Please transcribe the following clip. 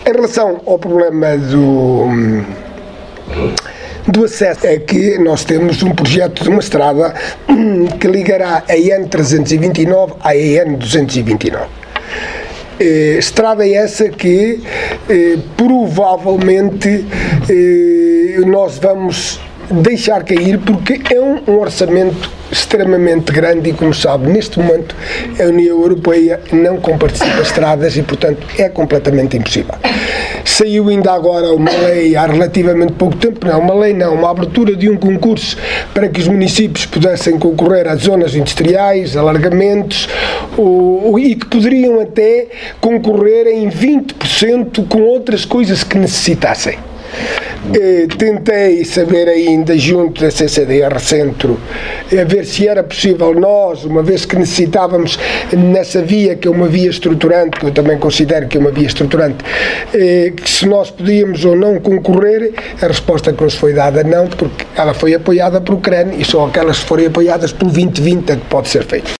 Em relação ao problema do acesso, é que nós temos um projeto de uma estrada que ligará a EN329 à EN229. Estrada essa que provavelmente nós vamos deixar cair, porque é um orçamento extremamente grande e, como sabe, neste momento a União Europeia não comparticipa estradas e, portanto, é completamente impossível. Saiu ainda agora uma lei há relativamente pouco tempo, uma abertura de um concurso para que os municípios pudessem concorrer às zonas industriais, alargamentos, e que poderiam até concorrer em 20% com outras coisas que necessitassem. Tentei saber ainda junto da CCDR Centro a ver se era possível nós, uma vez que necessitávamos nessa via, que é uma via estruturante, que eu também considero que é uma via estruturante, que se nós podíamos ou não concorrer. A resposta que nos foi dada não, porque ela foi apoiada pelo CREN e só aquelas que forem apoiadas pelo 2020 é que pode ser feito.